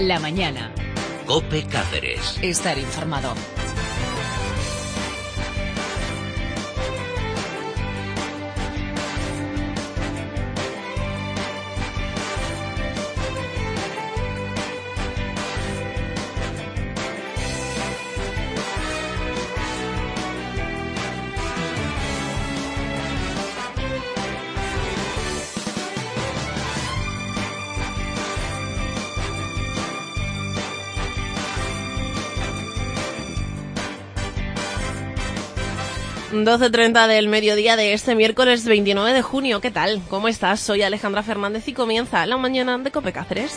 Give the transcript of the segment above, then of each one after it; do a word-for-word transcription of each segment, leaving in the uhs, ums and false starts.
La mañana. COPE Cáceres. Estar informado. doce treinta del mediodía de este miércoles veintinueve de junio. ¿Qué tal? ¿Cómo estás? Soy Alejandra Fernández y comienza la mañana de COPE Cáceres.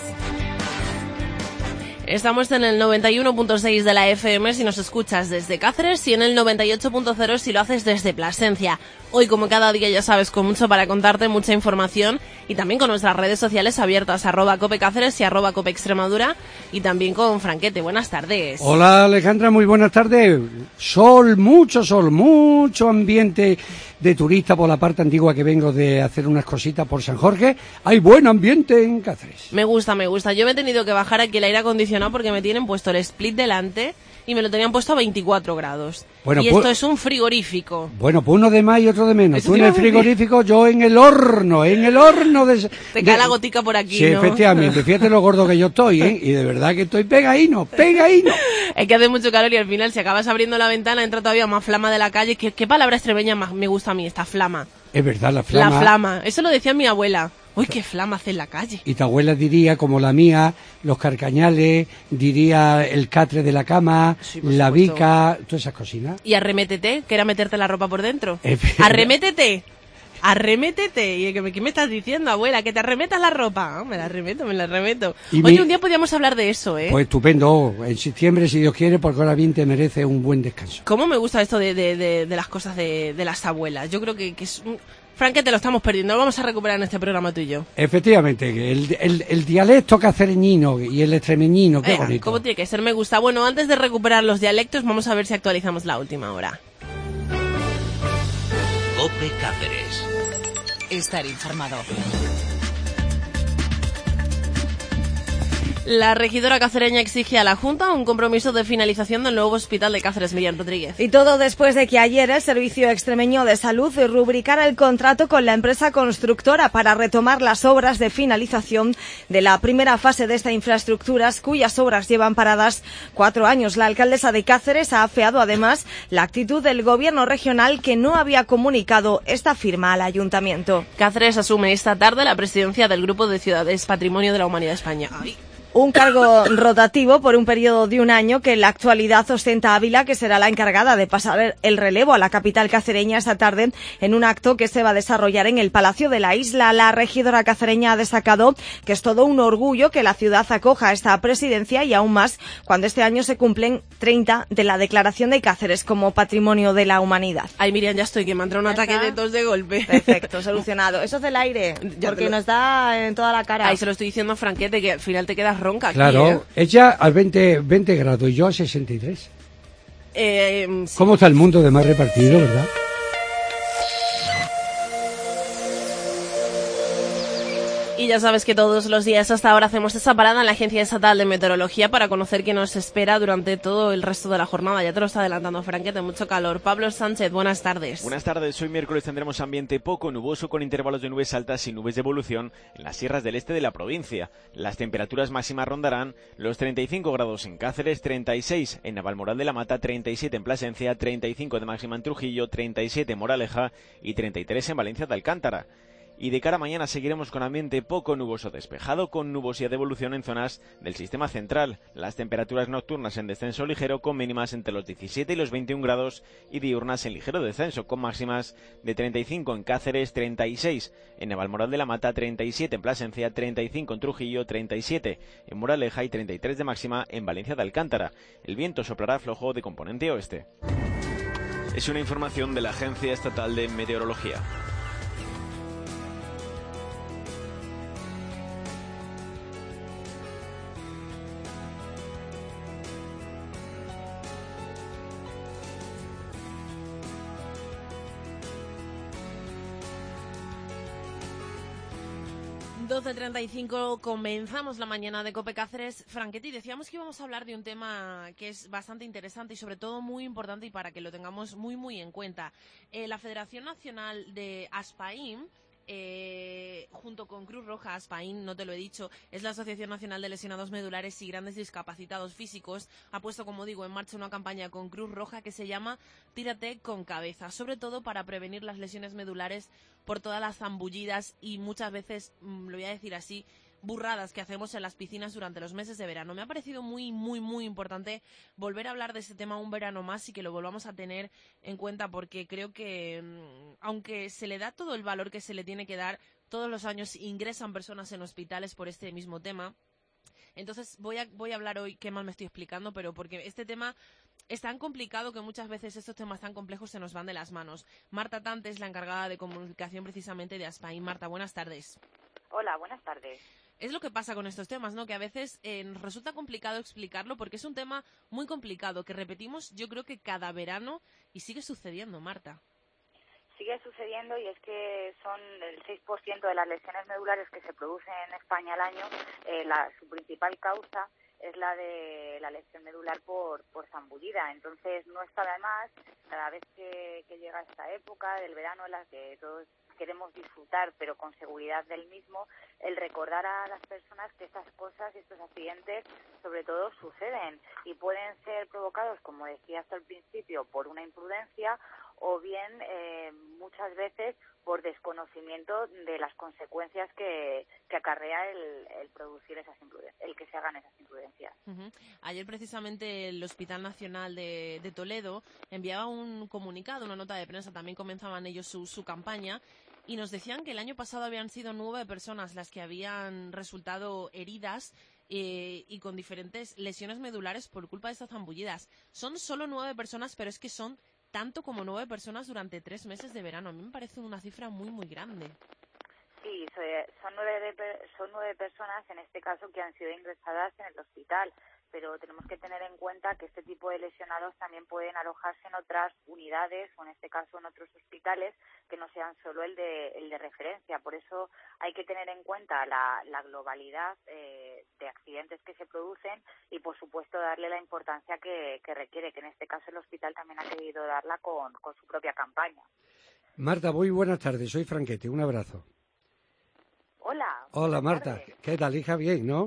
Estamos en el noventa y uno punto seis de la F M si nos escuchas desde Cáceres y en el noventa y ocho punto cero si lo haces desde Plasencia. Hoy, como cada día, ya sabes, con mucho para contarte, mucha información y también con nuestras redes sociales abiertas, arroba COPE Cáceres y arroba COPE Extremadura, y también con Franquete. Buenas tardes. Hola Alejandra, muy buenas tardes. Sol, mucho sol, mucho ambiente de turista por la parte antigua que vengo de hacer unas cositas por San Jorge. Hay buen ambiente en Cáceres. Me gusta, me gusta. Yo me he tenido que bajar aquí el aire acondicionado porque me tienen puesto el split delante y me lo tenían puesto a veinticuatro grados. Bueno, y pues, esto es un frigorífico. Bueno, pues uno de más y otro de menos. Tú en el frigorífico, yo en el horno, en el horno de... Te cae la gotica por aquí, sí, ¿no? Sí, efectivamente. Fíjate lo gordo que yo estoy, ¿eh? Y de verdad que estoy pegadino, pegadino. Es que hace mucho calor y al final, si acabas abriendo la ventana, entra todavía más flama de la calle. ¿Qué, qué palabra extremeña más me gusta a mí? Esta flama. Es verdad, la flama. La flama. Eso lo decía mi abuela. ¡Uy, qué flama hace en la calle! Y tu abuela diría, como la mía, los carcañales, diría el catre de la cama, sí, la bica, todas esas cosinas. Y arremétete, que era meterte la ropa por dentro. ¡Arremétete! ¡Arremétete! ¿Y qué me estás diciendo, abuela? ¿Que te arremetas la ropa? Oh, me la arremeto, me la arremeto. Oye, mi... un día podríamos hablar de eso, ¿eh? Pues estupendo. En septiembre, si Dios quiere, porque ahora bien te merece un buen descanso. ¿Cómo me gusta esto de, de, de, de las cosas de, de las abuelas? Yo creo que, que es... Un... Frank, te lo estamos perdiendo, lo vamos a recuperar en este programa tú y yo. Efectivamente, el, el, el dialecto cacereñino y el extremeñino, qué eh, bonito. ¿Cómo tiene que ser? Me gusta. Bueno, antes de recuperar los dialectos, vamos a ver si actualizamos la última hora. COPE Cáceres. Estar informado. La regidora cacereña exige a la Junta un compromiso de finalización del nuevo hospital de Cáceres. Miriam Rodríguez. Y todo después de que ayer el Servicio Extremeño de Salud rubricara el contrato con la empresa constructora para retomar las obras de finalización de la primera fase de esta infraestructura, cuyas obras llevan paradas cuatro años. La alcaldesa de Cáceres ha afeado además la actitud del gobierno regional, que no había comunicado esta firma al ayuntamiento. Cáceres asume esta tarde la presidencia del Grupo de Ciudades Patrimonio de la Humanidad de España. Ay. Un cargo rotativo por un periodo de un año que en la actualidad ostenta Ávila, que será la encargada de pasar el relevo a la capital cacereña esta tarde en un acto que se va a desarrollar en el Palacio de la Isla. La regidora cacereña ha destacado que es todo un orgullo que la ciudad acoja esta presidencia, y aún más cuando este año se cumplen treinta de la declaración de Cáceres como Patrimonio de la Humanidad. Ay, Miriam, ya estoy, que me ha entrado un ataque de tos de golpe. Perfecto, solucionado. Eso es del aire, ya porque lo... nos da en toda la cara. Ay, se lo estoy diciendo a Franquete, que al final te quedas ronca aquí, claro, ¿eh? Ella al veinte, veinte grados y yo a sesenta y tres. Eh, sí. ¿Cómo está el mundo de más repartido, sí, verdad? Y ya sabes que todos los días hasta ahora hacemos esa parada en la Agencia Estatal de Meteorología para conocer qué nos espera durante todo el resto de la jornada. Ya te lo está adelantando Franquete, mucho calor. Pablo Sánchez, buenas tardes. Buenas tardes. Hoy miércoles tendremos ambiente poco nuboso con intervalos de nubes altas y nubes de evolución en las sierras del este de la provincia. Las temperaturas máximas rondarán los treinta y cinco grados en Cáceres, treinta y seis en Navalmoral de la Mata, treinta y siete en Plasencia, treinta y cinco de máxima en Trujillo, treinta y siete en Moraleja y treinta y tres en Valencia de Alcántara. Y de cara a mañana seguiremos con ambiente poco nuboso despejado, con nubosidad de evolución en zonas del sistema central. Las temperaturas nocturnas en descenso ligero, con mínimas entre los diecisiete y los veintiún grados, y diurnas en ligero descenso, con máximas de treinta y cinco en Cáceres, treinta y seis en Navalmoral de la Mata, treinta y siete en Plasencia, treinta y cinco en Trujillo, treinta y siete en Moraleja y treinta y tres de máxima en Valencia de Alcántara. El viento soplará flojo de componente oeste. Es una información de la Agencia Estatal de Meteorología. doce treinta y cinco, comenzamos la mañana de COPE Cáceres. Franchetti, decíamos que íbamos a hablar de un tema que es bastante interesante y sobre todo muy importante y para que lo tengamos muy muy en cuenta. Eh, la Federación Nacional de Aspain, Eh, junto con Cruz Roja, Aspain, no te lo he dicho, es la Asociación Nacional de Lesionados Medulares y Grandes Discapacitados Físicos, ha puesto, como digo, en marcha una campaña con Cruz Roja que se llama Tírate con Cabeza, sobre todo para prevenir las lesiones medulares por todas las zambullidas y muchas veces, mmm, lo voy a decir así, burradas que hacemos en las piscinas durante los meses de verano. Me ha parecido muy, muy, muy importante volver a hablar de este tema un verano más y que lo volvamos a tener en cuenta porque creo que, mmm, aunque se le da todo el valor que se le tiene que dar, todos los años ingresan personas en hospitales por este mismo tema. Entonces voy a, voy a hablar hoy, qué mal me estoy explicando, pero porque este tema es tan complicado que muchas veces estos temas tan complejos se nos van de las manos. Marta Tante es la encargada de comunicación precisamente de Aspain. Marta, buenas tardes. Hola, buenas tardes. Es lo que pasa con estos temas, ¿no? Que a veces eh, nos resulta complicado explicarlo porque es un tema muy complicado que repetimos yo creo que cada verano y sigue sucediendo, Marta. Sigue sucediendo y es que son el seis por ciento de las lesiones medulares que se producen en España al año, eh, la, su principal causa es la de la lesión medular por, por zambullida. Entonces no está de más, cada vez que, que llega esta época del verano en la que todos queremos disfrutar, pero con seguridad del mismo, el recordar a las personas que estas cosas y estos accidentes sobre todo suceden y pueden ser provocados, como decía hasta el principio, por una imprudencia o bien eh, muchas veces por desconocimiento de las consecuencias que, que acarrea el, el producir esas imprudencias, el que se hagan esas imprudencias. Uh-huh. Ayer precisamente el Hospital Nacional de, de Toledo enviaba un comunicado, una nota de prensa, también comenzaban ellos su, su campaña y nos decían que el año pasado habían sido nueve personas las que habían resultado heridas eh, y con diferentes lesiones medulares por culpa de estas zambullidas. Son solo nueve personas, pero es que son tanto como nueve personas durante tres meses de verano. A mí me parece una cifra muy, muy grande. Sí, son nueve, son nueve personas en este caso que han sido ingresadas en el hospital, pero tenemos que tener en cuenta que este tipo de lesionados también pueden alojarse en otras unidades o en este caso en otros hospitales que no sean solo el de, el de referencia. Por eso hay que tener en cuenta la, la globalidad eh, de accidentes que se producen y por supuesto darle la importancia que, que requiere, que en este caso el hospital también ha querido darla con, con su propia campaña. Marta, muy buenas tardes, soy Franchetti, un abrazo. Hola. Hola Marta, tardes. ¿Qué tal, hija? Bien, ¿no?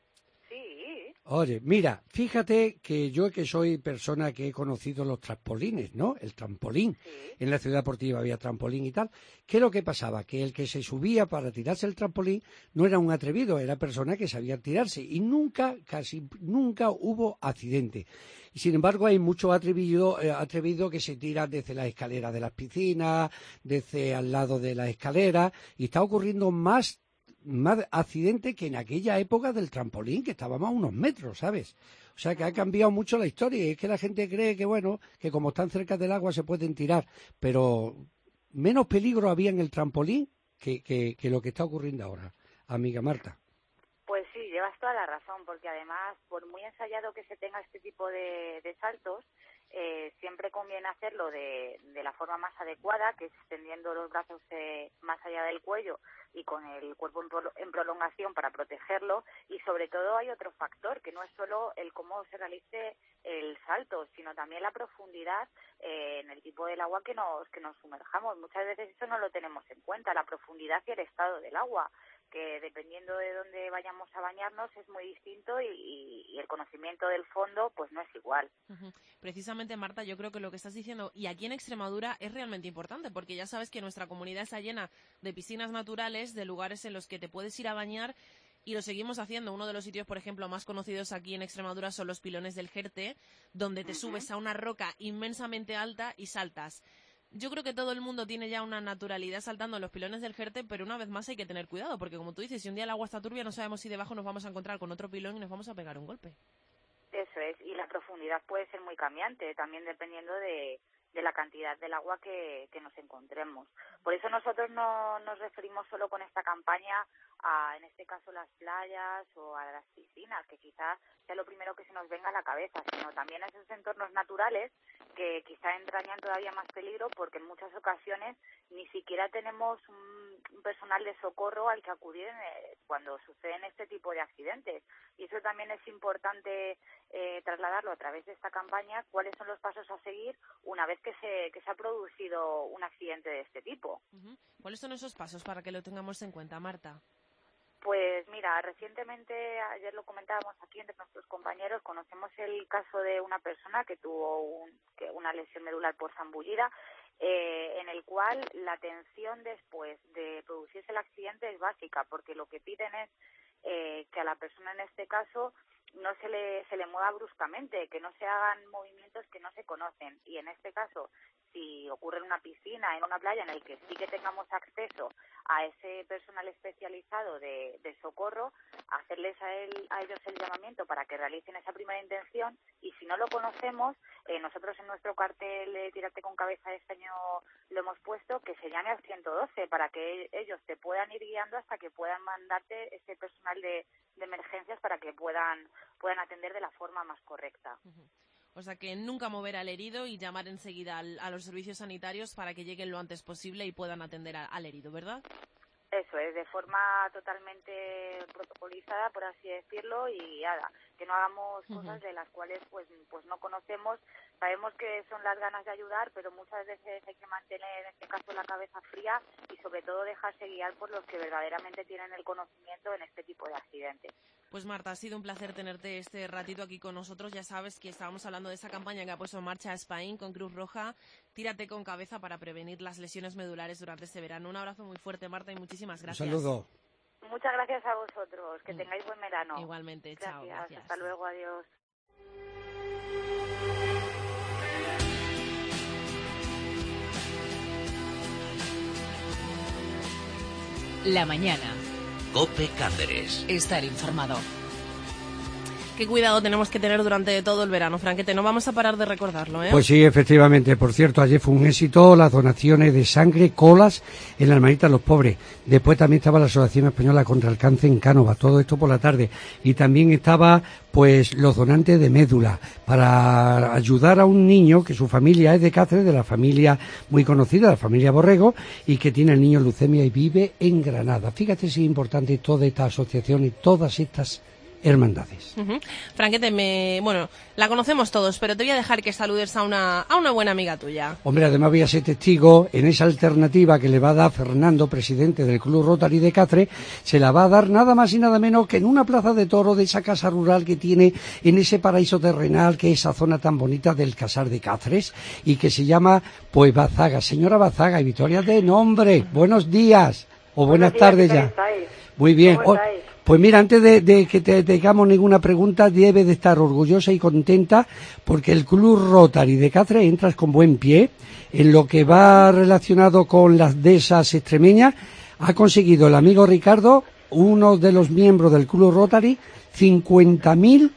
Sí. Oye, mira, fíjate que yo que soy persona que he conocido los trampolines, ¿no? El trampolín. Sí. En la ciudad deportiva había trampolín y tal. ¿Qué es lo que pasaba? Que el que se subía para tirarse el trampolín no era un atrevido, era persona que sabía tirarse y nunca, casi nunca hubo accidente. Y sin embargo hay muchos atrevidos eh, atrevido que se tiran desde las escaleras de las piscinas, desde al lado de las escaleras y está ocurriendo más más accidente que en aquella época del trampolín, que estábamos a unos metros, ¿sabes? O sea que ha cambiado mucho la historia y es que la gente cree que, bueno, que como están cerca del agua se pueden tirar, pero menos peligro había en el trampolín que, que, que lo que está ocurriendo ahora, amiga Marta. Pues sí, llevas toda la razón, porque además, por muy ensayado que se tenga este tipo de, de saltos, eh, siempre conviene hacerlo de, de la forma más adecuada, que es extendiendo los brazos eh, más allá del cuello y con el cuerpo en, pro, en prolongación para protegerlo. Y sobre todo hay otro factor, que no es solo el cómo se realice el salto, sino también la profundidad eh, en el tipo del agua que nos, que nos sumerjamos. Muchas veces eso no lo tenemos en cuenta, la profundidad y el estado del agua, que dependiendo de dónde vayamos a bañarnos es muy distinto y, y, y el conocimiento del fondo pues no es igual. Uh-huh. Precisamente, Marta, yo creo que lo que estás diciendo, y aquí en Extremadura es realmente importante, porque ya sabes que nuestra comunidad está llena de piscinas naturales, de lugares en los que te puedes ir a bañar, y lo seguimos haciendo. Uno de los sitios, por ejemplo, más conocidos aquí en Extremadura son los Pilones del Jerte, donde te uh-huh. subes a una roca inmensamente alta y saltas. Yo creo que todo el mundo tiene ya una naturalidad saltando en los Pilones del Jerte, pero una vez más hay que tener cuidado, porque como tú dices, si un día el agua está turbia no sabemos si debajo nos vamos a encontrar con otro pilón y nos vamos a pegar un golpe. Eso es, y la profundidad puede ser muy cambiante, también dependiendo de, de la cantidad del agua que, que nos encontremos. Por eso nosotros no nos referimos solo con esta campaña a, en este caso, las playas o a las piscinas, que quizás sea lo primero que se nos venga a la cabeza, sino también a esos entornos naturales que quizá entrañan todavía más peligro porque en muchas ocasiones ni siquiera tenemos un, personal de socorro al que acudir eh, cuando suceden este tipo de accidentes. Y eso también es importante eh, trasladarlo a través de esta campaña, cuáles son los pasos a seguir una vez que se, que se ha producido un accidente de este tipo. Uh-huh. ¿Cuáles son esos pasos para que lo tengamos en cuenta, Marta? Pues mira, recientemente, ayer lo comentábamos aquí entre nuestros compañeros, conocemos el caso de una persona que tuvo un, que una lesión medular por zambullida, eh, en el cual la atención después de producirse el accidente es básica, porque lo que piden es eh, que a la persona en este caso no se le, se le mueva bruscamente, que no se hagan movimientos que no se conocen. Y en este caso, si ocurre en una piscina, en una playa, en el que sí que tengamos acceso a ese personal especializado de, de socorro, hacerles a, él, a ellos el llamamiento para que realicen esa primera intención, y si no lo conocemos, eh, nosotros en nuestro cartel de Tírate con Cabeza de este año lo hemos puesto, que se llame al ciento doce para que ellos te puedan ir guiando hasta que puedan mandarte ese personal de, de emergencias para que puedan, puedan atender de la forma más correcta. Uh-huh. O sea que nunca mover al herido y llamar enseguida al, a los servicios sanitarios para que lleguen lo antes posible y puedan atender a, al herido, ¿verdad? Eso es, de forma totalmente protocolizada, por así decirlo, y guiada, que no hagamos uh-huh. cosas de las cuales pues pues no conocemos. Sabemos que son las ganas de ayudar, pero muchas veces hay que mantener, en este caso, la cabeza fría y sobre todo dejarse guiar por los que verdaderamente tienen el conocimiento en este tipo de accidentes. Pues Marta, ha sido un placer tenerte este ratito aquí con nosotros. Ya sabes que estábamos hablando de esa campaña que ha puesto en marcha Spain con Cruz Roja, Tírate con Cabeza, para prevenir las lesiones medulares durante este verano. Un abrazo muy fuerte, Marta, y muchísimas gracias. Un saludo. Muchas gracias a vosotros. Que tengáis buen verano. Igualmente. Gracias. Chao. Gracias. Hasta luego. Adiós. La mañana. COPE Cáceres. Estar informado. Qué cuidado tenemos que tener durante todo el verano, Franquete. No vamos a parar de recordarlo, ¿eh? Pues sí, efectivamente. Por cierto, ayer fue un éxito las donaciones de sangre, colas en la Hermanitas Los Pobres. Después también estaba la Asociación Española contra el Cáncer en Cánova. Todo esto por la tarde. Y también estaba, pues, los donantes de médula para ayudar a un niño que su familia es de Cáceres, de la familia muy conocida, la familia Borrego, y que tiene el niño leucemia y vive en Granada. Fíjate si es importante toda esta asociación y todas estas hermandades. Uh-huh. Franquete, me, bueno, la conocemos todos, pero te voy a dejar que saludes a una, a una buena amiga tuya. Hombre, además voy a ser testigo en esa alternativa que le va a dar Fernando, presidente del Club Rotary de Cáceres, se la va a dar nada más y nada menos que en una plaza de toro de esa casa rural que tiene en ese paraíso terrenal, que es esa zona tan bonita del Casar de Cáceres, y que se llama, pues, Bazaga. Señora Bazaga y Victoria de nombre, buenos días, o buenas buenos días, tardes ¿qué ya. tal estáis? Muy bien. ¿Cómo estáis? Pues mira, antes de, de que te tengamos ninguna pregunta, debe de estar orgullosa y contenta porque el Club Rotary de Cáceres entras con buen pie en lo que va relacionado con las dehesas extremeñas. Ha conseguido el amigo Ricardo, uno de los miembros del Club Rotary, cincuenta mil,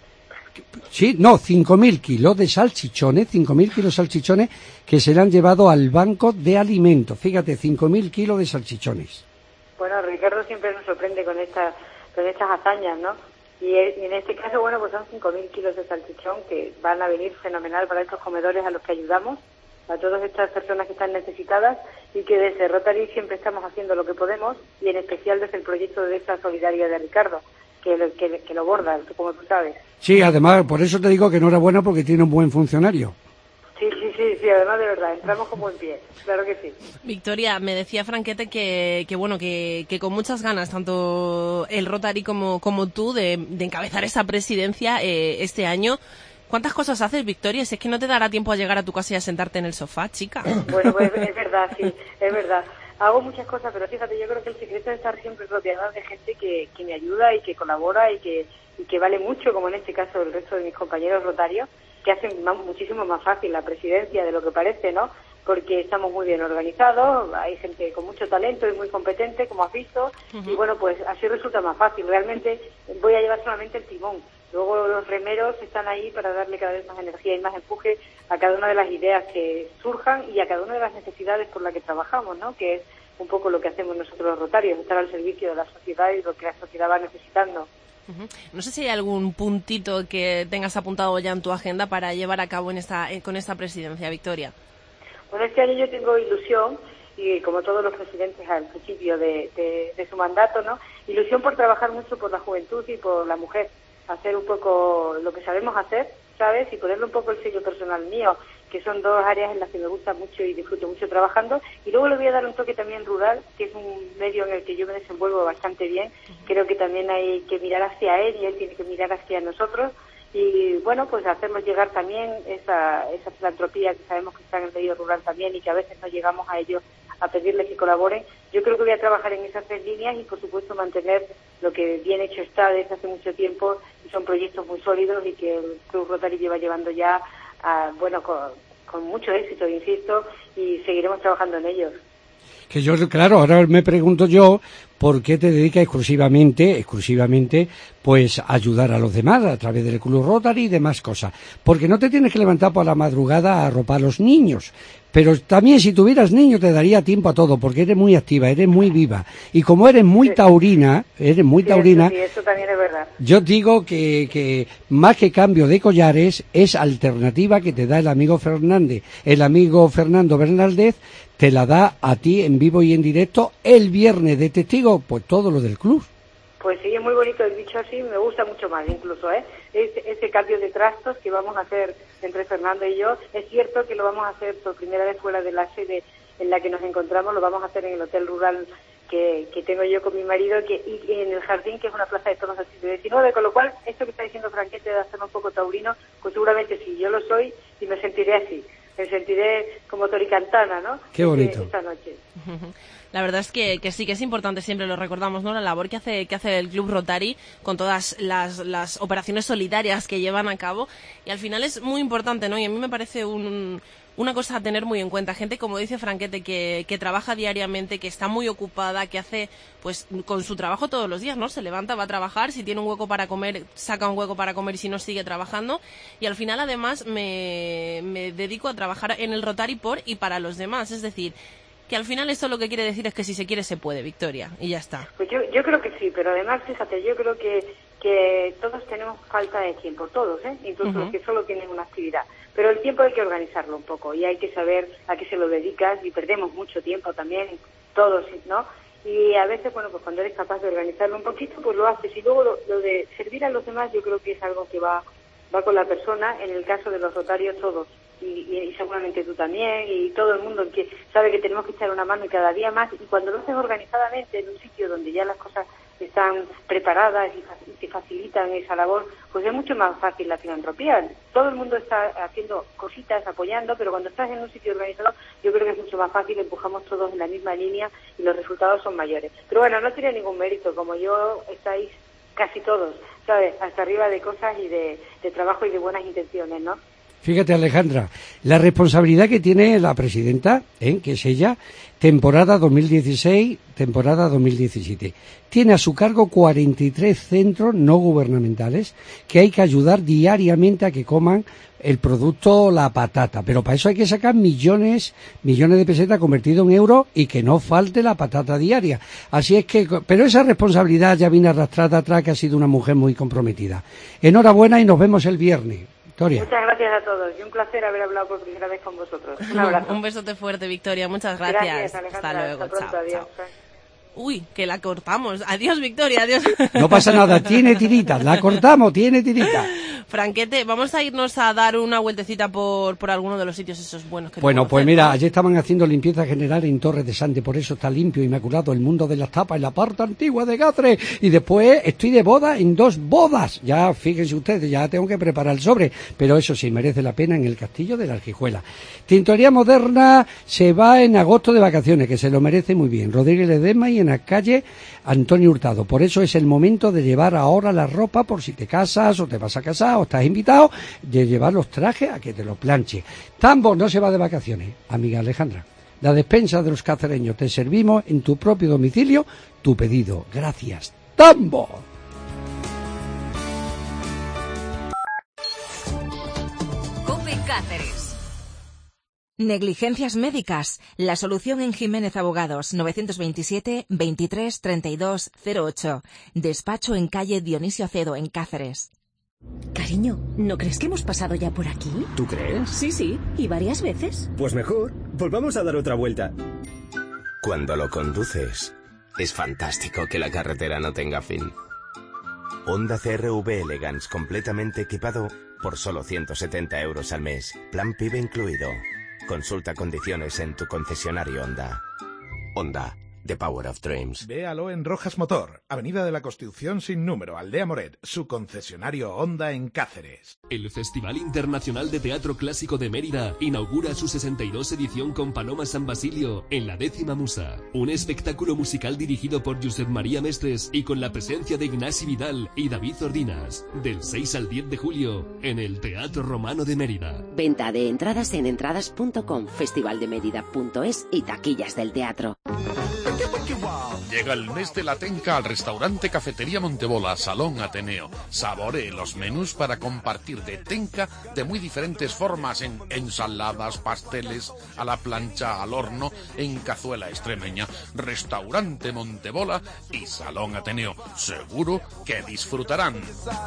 sí, no, cinco mil kilos de salchichones, cinco mil kilos de salchichones que se le han llevado al banco de alimentos. Fíjate, cinco mil kilos de salchichones. Bueno, Ricardo siempre nos sorprende con esta con estas hazañas, ¿no? Y, y en este caso, bueno, pues son cinco mil kilos de salchichón que van a venir fenomenal para estos comedores a los que ayudamos, a todas estas personas que están necesitadas, y que desde Rotary siempre estamos haciendo lo que podemos, y en especial desde el proyecto de esta solidaria de Ricardo, que, lo, que, que lo borda, como tú sabes. Sí, además, por eso te digo que enhorabuena porque tiene un buen funcionario. Sí, sí, sí, sí, además de verdad, entramos con buen pie, claro que sí. Victoria, me decía Franquete que, que bueno, que, que con muchas ganas, tanto el Rotary como, como tú, de, de encabezar esa presidencia eh, este año. ¿Cuántas cosas haces, Victoria? Si es que no te dará tiempo a llegar a tu casa y a sentarte en el sofá, chica. Bueno, pues es verdad, sí, es verdad. Hago muchas cosas, pero fíjate, yo creo que el secreto es estar siempre rodeado de gente que, que me ayuda y que colabora y que, y que vale mucho, como en este caso el resto de mis compañeros rotarios, que hacen más, muchísimo más fácil la presidencia de lo que parece, ¿no? Porque estamos muy bien organizados, hay gente con mucho talento y muy competente, como has visto, uh-huh. Y bueno, pues así resulta más fácil. Realmente voy a llevar solamente el timón. Luego los remeros están ahí para darle cada vez más energía y más empuje a cada una de las ideas que surjan y a cada una de las necesidades por las que trabajamos, ¿no? Que es un poco lo que hacemos nosotros los rotarios, estar al servicio de la sociedad y lo que la sociedad va necesitando. Uh-huh. No sé si hay algún puntito que tengas apuntado ya en tu agenda para llevar a cabo en esta, eh, con esta presidencia, Victoria. Bueno, este año yo tengo ilusión y como todos los presidentes al principio de, de, de su mandato, ¿no? Ilusión por trabajar mucho por la juventud y por la mujer, hacer un poco lo que sabemos hacer, ¿sabes? Y ponerle un poco el sello personal mío, que son dos áreas en las que me gusta mucho y disfruto mucho trabajando. Y luego le voy a dar un toque también rural, que es un medio en el que yo me desenvuelvo bastante bien. Creo que también hay que mirar hacia él y él tiene que mirar hacia nosotros. Y bueno, pues hacernos llegar también esa, esa filantropía que sabemos que está en el medio rural también y que a veces no llegamos a ellos a pedirles que colaboren. Yo creo que voy a trabajar en esas tres líneas y por supuesto mantener lo que bien hecho está desde hace mucho tiempo, y son proyectos muy sólidos y que el Club Rotary lleva llevando ya a, bueno, con, con mucho éxito, insisto, y seguiremos trabajando en ellos. Que yo, claro, ahora me pregunto yo, ¿por qué te dedicas exclusivamente, exclusivamente, pues, a ayudar a los demás a través del Club Rotary y demás cosas? Porque no te tienes que levantar por la madrugada a arropar a los niños. Pero también si tuvieras niños te daría tiempo a todo, porque eres muy activa, eres muy viva. Y como eres muy Sí. taurina, eres muy Sí, taurina, eso, sí, eso también es verdad. yo digo que, que más que cambio de collares, es alternativa que te da el amigo Fernández. El amigo Fernando Bernaldez te la da a ti en vivo y en directo el viernes de testigo, pues todo lo del club. Pues sí, es muy bonito el dicho así, me gusta mucho más incluso, ¿eh? Ese, ese cambio de trastos que vamos a hacer entre Fernando y yo, es cierto que lo vamos a hacer por primera vez fuera de la sede en la que nos encontramos, lo vamos a hacer en el hotel rural que, que tengo yo con mi marido que, y, y en el jardín, que es una plaza de toros del siglo diecinueve, con lo cual, esto que está diciendo Franquete de hacerme un poco taurino, pues seguramente sí, yo lo soy y me sentiré así, me sentiré como toricantana, ¿no? Qué bonito. Esta noche. La verdad es que, que sí, que es importante, siempre lo recordamos, ¿no? La labor que hace, que hace el Club Rotary con todas las, las operaciones solidarias que llevan a cabo, y al final es muy importante, ¿no? Y a mí me parece un, una cosa a tener muy en cuenta. Gente, como dice Franquete, que, que trabaja diariamente, que está muy ocupada, que hace, pues, con su trabajo todos los días, ¿no? Se levanta, va a trabajar, si tiene un hueco para comer, saca un hueco para comer, y si no, sigue trabajando. Y al final, además, me, me dedico a trabajar en el Rotary por y para los demás. Es decir, que al final eso lo que quiere decir es que si se quiere se puede, Victoria, y ya está. Pues yo, yo creo que sí, pero además, fíjate, yo creo que, que todos tenemos falta de tiempo, todos, ¿eh? Incluso Uh-huh. los que solo tienen una actividad. Pero el tiempo hay que organizarlo un poco y hay que saber a qué se lo dedicas, y perdemos mucho tiempo también, todos, ¿no? Y a veces, bueno, pues cuando eres capaz de organizarlo un poquito, pues lo haces. Y luego lo, lo de servir a los demás, yo creo que es algo que va, va con la persona. En el caso de los rotarios, todos. Y, y, y seguramente tú también, y todo el mundo que sabe que tenemos que echar una mano y cada día más, y cuando lo haces organizadamente en un sitio donde ya las cosas están preparadas y te facilitan esa labor, pues es mucho más fácil la filantropía. Todo el mundo está haciendo cositas, apoyando, pero cuando estás en un sitio organizado, yo creo que es mucho más fácil, empujamos todos en la misma línea y los resultados son mayores. Pero bueno, no tiene ningún mérito, como yo estáis casi todos, ¿sabes? Hasta arriba de cosas y de, de trabajo y de buenas intenciones, ¿no? Fíjate, Alejandra, la responsabilidad que tiene la presidenta, ¿eh? que es ella, temporada dos mil dieciséis, temporada dos mil diecisiete. Tiene a su cargo cuarenta y tres centros no gubernamentales que hay que ayudar diariamente a que coman el producto, la patata. Pero para eso hay que sacar millones, millones de pesetas convertidos en euros y que no falte la patata diaria. Así es que, pero esa responsabilidad ya viene arrastrada atrás, que ha sido una mujer muy comprometida. Enhorabuena y nos vemos el viernes. Victoria. Muchas gracias a todos y un placer haber hablado por primera vez con vosotros. Un abrazo. Un besote fuerte, Victoria. Muchas gracias. Gracias, Alejandra. Hasta luego. Hasta pronto. Chao, Adiós. chao. Uy, que la cortamos. Adiós, Victoria. Adiós. No pasa nada, tiene tiritas, la cortamos, tiene tiritas. Franquete, vamos a irnos a dar una vueltecita por, por alguno de los sitios esos buenos que Bueno, tenemos pues cerca. mira, ayer estaban haciendo limpieza general en Torres de Sante, por eso está limpio, inmaculado el mundo de las tapas en la parte antigua de Cáceres. Y después estoy de boda en dos bodas. Ya, fíjense ustedes, ya tengo que preparar el sobre, pero eso sí, merece la pena en el Castillo de la Alquijuela. Tintorería Moderna se va en agosto de vacaciones, que se lo merece muy bien. Rodríguez Ledesma y en la calle Antonio Hurtado. Por eso es el momento de llevar ahora la ropa, por si te casas o te vas a casar o estás invitado, de llevar los trajes a que te los planche. Tambo no se va de vacaciones, amiga Alejandra. La despensa de los cacereños, te servimos en tu propio domicilio tu pedido. Gracias, Tambo. COPE Cáceres. Negligencias médicas. La solución en Jiménez Abogados, novecientos veintisiete, veintitrés, treinta y dos, cero ocho. Despacho en calle Dionisio Acedo, en Cáceres. Cariño, ¿no crees que hemos pasado ya por aquí? ¿Tú crees? Sí, sí, y varias veces. Pues mejor, volvamos a dar otra vuelta. Cuando lo conduces, es fantástico que la carretera no tenga fin. Honda C R V Elegance completamente equipado por solo ciento setenta euros al mes. Plan PIB incluido. Consulta condiciones en tu concesionario Honda. Honda, the power of dreams. Véalo en Rojas Motor, Avenida de la Constitución sin número, Aldea Moret, su concesionario Honda en Cáceres. El Festival Internacional de Teatro Clásico de Mérida inaugura su sesenta y dos edición con Paloma San Basilio en la décima Musa. Un espectáculo musical dirigido por Josep María Mestres y con la presencia de Ignasi Vidal y David Ordinas. Del seis al diez de julio en el Teatro Romano de Mérida. Venta de entradas en entradas punto com, festivaldemerida punto es y taquillas del teatro. Llega el mes de la tenca al restaurante Cafetería Montebola, Salón Ateneo. Saboree los menús para compartir de tenca de muy diferentes formas, en ensaladas, pasteles, a la plancha, al horno, en cazuela extremeña. Restaurante Montebola y Salón Ateneo. Seguro que disfrutarán.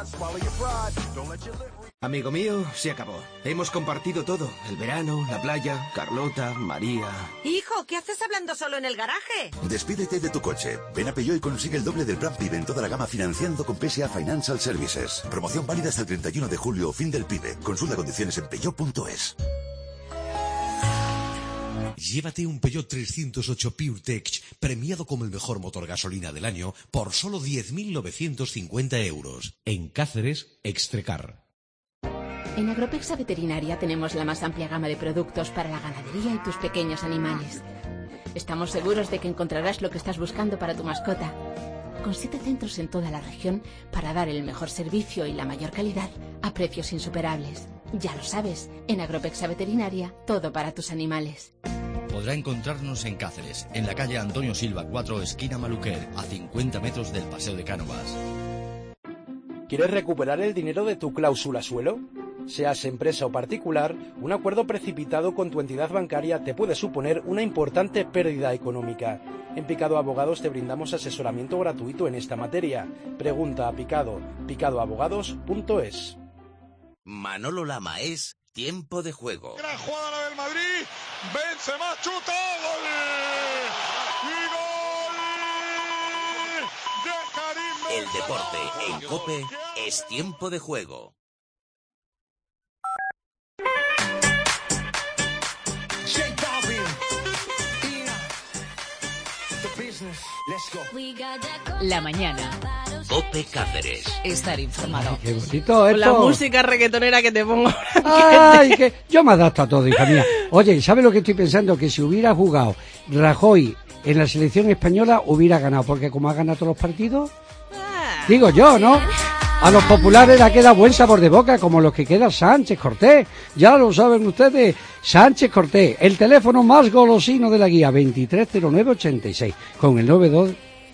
Amigo mío, se acabó. Hemos compartido todo. El verano, la playa, Carlota, María... Hijo, ¿qué haces hablando solo en el garaje? Despídete de tu coche. Ven a Peugeot y consigue el doble del plan PIB en toda la gama financiando con P S A Financial Services. Promoción válida hasta el treinta y uno de julio, fin del PIB. Consulta condiciones en peugeot punto es. Llévate un Peugeot trescientos ocho PureTech premiado como el mejor motor gasolina del año por solo diez mil novecientos cincuenta euros. En Cáceres, Extrecar. En Agropexa Veterinaria tenemos la más amplia gama de productos para la ganadería y tus pequeños animales. Estamos seguros de que encontrarás lo que estás buscando para tu mascota. Con siete centros en toda la región para dar el mejor servicio y la mayor calidad a precios insuperables. Ya lo sabes, en Agropexa Veterinaria, todo para tus animales. Podrá encontrarnos en Cáceres, en la calle Antonio Silva cuatro, esquina Maluquer, a cincuenta metros del Paseo de Cánovas. ¿Quieres recuperar el dinero de tu cláusula suelo? Seas empresa o particular, un acuerdo precipitado con tu entidad bancaria te puede suponer una importante pérdida económica. En Picado Abogados te brindamos asesoramiento gratuito en esta materia. Pregunta a Picado, picado abogados punto es. Manolo Lama es Tiempo de Juego. Gran jugada la del Madrid, Benzema chuta, gol. Y gol de Karim Benzema. El deporte en COPE es Tiempo de Juego. La mañana. COPE Cáceres. Estar informado. Qué bonito esto. Con la música reggaetonera que te pongo. Ay, que yo me adapto a todo, hija mía. Oye, ¿sabes lo que estoy pensando? Que si hubiera jugado Rajoy en la selección española, hubiera ganado. Porque como ha ganado todos los partidos, digo yo, ¿no? A los populares le queda buen sabor de boca, como los que queda Sánchez Cortés. Ya lo saben ustedes, Sánchez Cortés, el teléfono más golosino de la guía, veintitrés cero nueve ochenta y seis, con el noventa y dos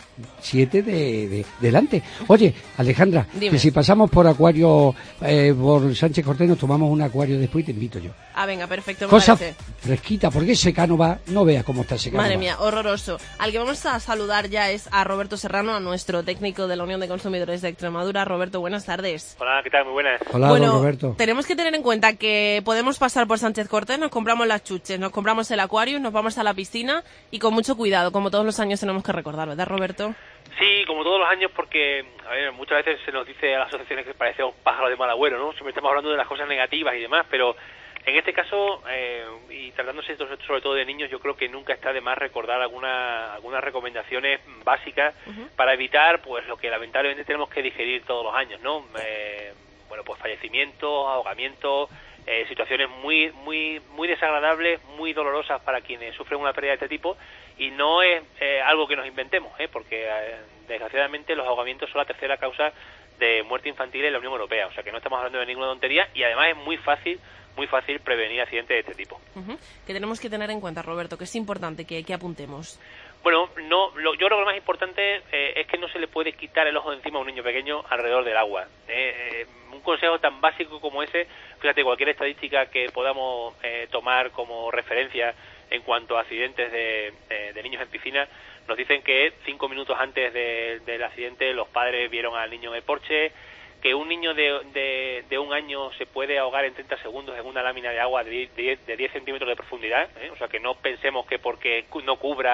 siete de, de delante. Oye, Alejandra, Dime. que si pasamos por Acuario, eh, por Sánchez Cortés, nos tomamos un Acuario después y te invito yo. Ah, venga, perfecto, me Cosa parece. fresquita, porque ese Cánova, no veas cómo está ese Cánova. Madre mía, horroroso. Al que vamos a saludar ya es a Roberto Serrano, a nuestro técnico de la Unión de Consumidores de Extremadura. Roberto, buenas tardes. Hola, ¿qué tal? Muy buenas. Hola, bueno, don Roberto. Tenemos que tener en cuenta que podemos pasar por Sánchez Cortés, nos compramos las chuches, nos compramos el acuario, nos vamos a la piscina y con mucho cuidado, como todos los años tenemos que recordar, ¿verdad, Roberto? Sí, como todos los años, porque a ver, muchas veces se nos dice a las asociaciones que parecemos pájaros de mal agüero, ¿no? Siempre estamos hablando de las cosas negativas y demás, pero en este caso, eh, y tratándose sobre todo de niños, yo creo que nunca está de más recordar alguna, algunas recomendaciones básicas uh-huh. para evitar pues lo que lamentablemente tenemos que digerir todos los años, ¿no? Eh, bueno, pues fallecimientos, ahogamientos, eh, situaciones muy muy muy desagradables, muy dolorosas para quienes sufren una pérdida de este tipo, y no es eh, algo que nos inventemos, ¿eh? porque eh, desgraciadamente los ahogamientos son la tercera causa de muerte infantil en la Unión Europea, o sea que no estamos hablando de ninguna tontería, y además es muy fácil muy fácil prevenir accidentes de este tipo. Uh-huh. Que tenemos que tener en cuenta, Roberto, que es importante que, que apuntemos. Bueno, no, lo, yo creo que lo más importante eh, es que no se le puede quitar el ojo de encima a un niño pequeño alrededor del agua. Eh, eh, un consejo tan básico como ese, fíjate, cualquier estadística que podamos eh, tomar como referencia en cuanto a accidentes de, de, de niños en piscina, nos dicen que cinco minutos antes de, del accidente los padres vieron al niño en el porche, que un niño de, de, de un año se puede ahogar en treinta segundos en una lámina de agua de diez, de diez centímetros de profundidad, ¿eh? O sea que no pensemos que porque no cubra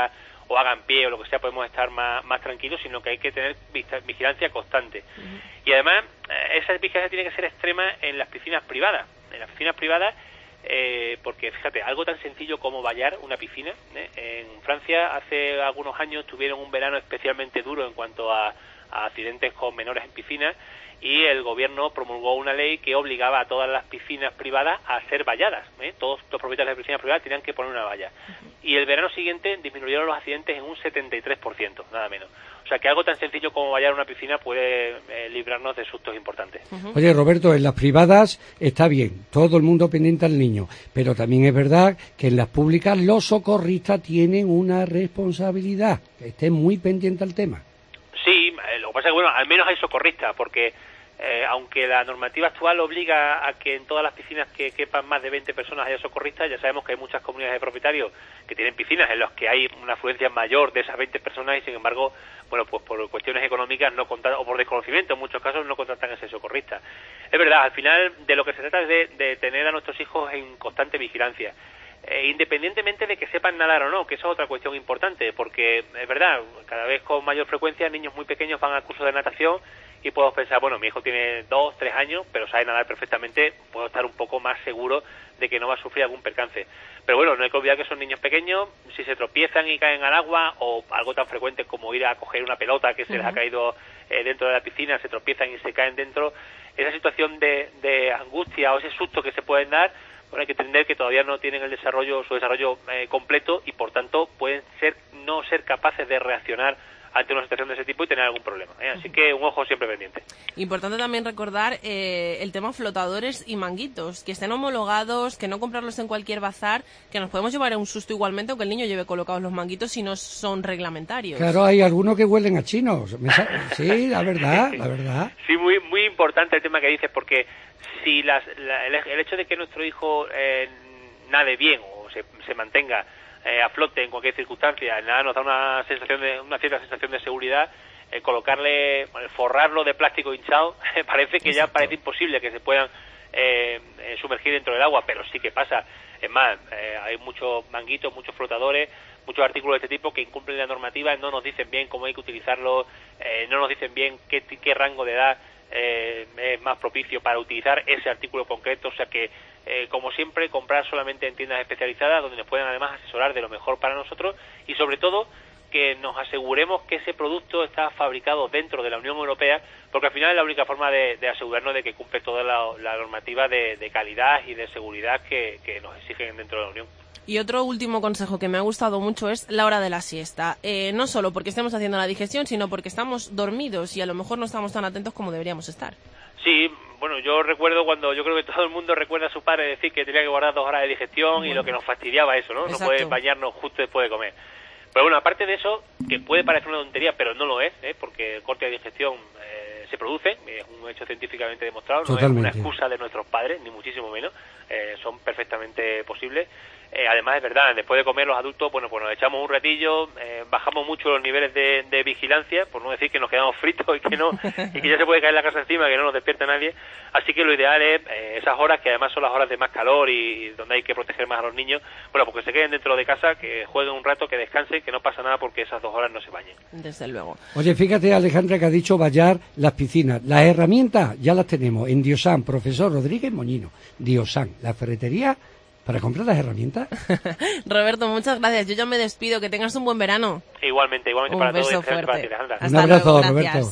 o hagan pie o lo que sea, podemos estar más, más tranquilos, sino que hay que tener vigilancia constante. Uh-huh. Y además, esa vigilancia tiene que ser extrema en las piscinas privadas. En las piscinas privadas, eh, porque fíjate, algo tan sencillo como vallar una piscina. ¿eh? En Francia, hace algunos años, tuvieron un verano especialmente duro en cuanto a, a accidentes con menores en piscinas, y el gobierno promulgó una ley que obligaba a todas las piscinas privadas a ser valladas. ¿eh? Todos los propietarios de piscinas privadas tenían que poner una valla. Uh-huh. Y el verano siguiente disminuyeron los accidentes en un setenta y tres por ciento, nada menos. O sea que algo tan sencillo como vallar una piscina puede eh, librarnos de sustos importantes. Uh-huh. Oye, Roberto, en las privadas está bien, todo el mundo pendiente al niño, pero también es verdad que en las públicas los socorristas tienen una responsabilidad, que estén muy pendientes al tema. Sí, lo que pasa es que, bueno, al menos hay socorristas, porque Eh, aunque la normativa actual obliga a que en todas las piscinas que quepan más de veinte personas haya socorristas, ya sabemos que hay muchas comunidades de propietarios que tienen piscinas en las que hay una afluencia mayor de esas veinte personas y, sin embargo, bueno, pues por cuestiones económicas no contratan, o por desconocimiento en muchos casos, no contratan a ese socorrista. Es verdad, al final de lo que se trata es de, de tener a nuestros hijos en constante vigilancia. Eh, independientemente de que sepan nadar o no, que eso es otra cuestión importante, porque es verdad, cada vez con mayor frecuencia niños muy pequeños van al curso de natación y puedo pensar, bueno, mi hijo tiene dos, tres años, pero sabe nadar perfectamente, puedo estar un poco más seguro de que no va a sufrir algún percance. Pero bueno, no hay que olvidar que son niños pequeños, si se tropiezan y caen al agua, o algo tan frecuente como ir a coger una pelota que se uh-huh. les ha caído eh, dentro de la piscina, se tropiezan y se caen dentro, esa situación de, de angustia o ese susto que se pueden dar, bueno, hay que entender que todavía no tienen el desarrollo, su desarrollo eh, completo, y por tanto pueden ser no ser capaces de reaccionar ante una situación de ese tipo y tener algún problema. ¿eh? Así que un ojo siempre pendiente. Importante también recordar eh, el tema flotadores y manguitos, que estén homologados, que no comprarlos en cualquier bazar, que nos podemos llevar a un susto igualmente aunque el niño lleve colocados los manguitos si no son reglamentarios. Claro, hay algunos que huelen a chinos. Sí, la verdad, la verdad. Sí, muy muy importante el tema que dices, porque si las, la, el, el hecho de que nuestro hijo eh, nade bien o se, se mantenga Eh, a flote en cualquier circunstancia, nada nos da una sensación de una cierta sensación de seguridad, eh, colocarle, bueno, forrarlo de plástico hinchado, parece que Exacto. ya parece imposible que se puedan eh, eh, sumergir dentro del agua, pero sí que pasa. Es más, eh, hay muchos manguitos, muchos flotadores, muchos artículos de este tipo que incumplen la normativa, no nos dicen bien cómo hay que utilizarlo, eh, no nos dicen bien qué, qué rango de edad eh, es más propicio para utilizar ese artículo concreto, o sea que Eh, como siempre, comprar solamente en tiendas especializadas donde nos puedan además asesorar de lo mejor para nosotros, y sobre todo que nos aseguremos que ese producto está fabricado dentro de la Unión Europea, porque al final es la única forma de, de asegurarnos de que cumple toda la, la normativa de, de calidad y de seguridad que, que nos exigen dentro de la Unión. Y otro último consejo que me ha gustado mucho es la hora de la siesta. Eh, no solo porque estemos haciendo la digestión, sino porque estamos dormidos y a lo mejor no estamos tan atentos como deberíamos estar. Sí, bueno, yo recuerdo cuando, yo creo que todo el mundo recuerda a su padre decir que tenía que guardar dos horas de digestión, bueno, y lo que nos fastidiaba eso, ¿no? Exacto. No puedes bañarnos justo después de comer. Pero bueno, aparte de eso, que puede parecer una tontería, pero no lo es, ¿eh? Porque el corte de digestión eh, se produce, es un hecho científicamente demostrado, Totalmente. No es una excusa de nuestros padres, ni muchísimo menos, eh, son perfectamente posibles. Eh, además es verdad, después de comer los adultos, bueno, pues nos echamos un ratillo, eh, bajamos mucho los niveles de, de vigilancia, por no decir que nos quedamos fritos y que no y que ya se puede caer la casa encima, que no nos despierta nadie. Así que lo ideal es eh, esas horas, que además son las horas de más calor y, y donde hay que proteger más a los niños, bueno, pues que se queden dentro de casa, que jueguen un rato, que descansen, que no pasa nada porque esas dos horas no se bañen. Desde luego. Oye, fíjate, Alejandra, que ha dicho vallar las piscinas. Las herramientas ya las tenemos en Diosan, profesor Rodríguez Moñino. Diosan, la ferretería para comprar las herramientas. Roberto, muchas gracias. Yo ya me despido. Que tengas un buen verano. Igualmente, igualmente un para beso todos. Fuerte. Para ti, Alejandra. Un abrazo, luego, Roberto.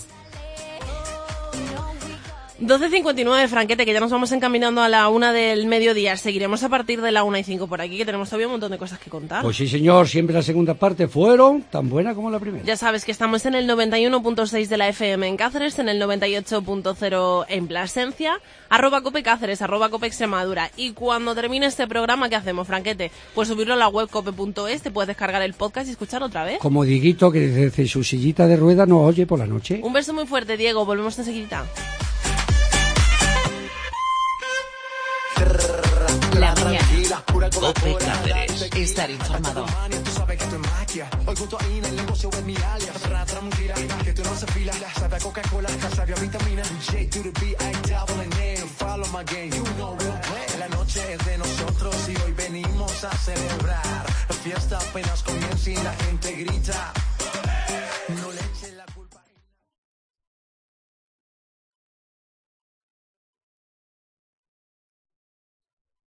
doce cincuenta y nueve, Franquete, que ya nos vamos encaminando a la una del mediodía. Seguiremos a partir de la una y cinco por aquí, que tenemos todavía un montón de cosas que contar. Pues sí, señor, siempre las segundas partes fueron tan buenas como la primera. Ya sabes que estamos en el noventa y uno punto seis de la F M en Cáceres, en el noventa y ocho punto cero en Plasencia, arroba Cope Cáceres, arroba Cope Extremadura. Y cuando termine este programa, ¿qué hacemos, Franquete? Pues subirlo a la web cope punto es, te puedes descargar el podcast y escuchar otra vez. Como Dieguito, que desde su sillita de rueda nos oye por la noche. Un beso muy fuerte, Diego, volvemos enseguida. La mañana. Cope Cáceres. Estar informado. punto ahí en el negocio es mi alias. Tra, tranquila, que tú no se fila. Sabe a Coca-Cola, sabe a vitamina. J to the B, I double N. Follow my game, you know we'll play. La noche es de nosotros y hoy venimos a celebrar. La fiesta apenas comienza y la gente grita.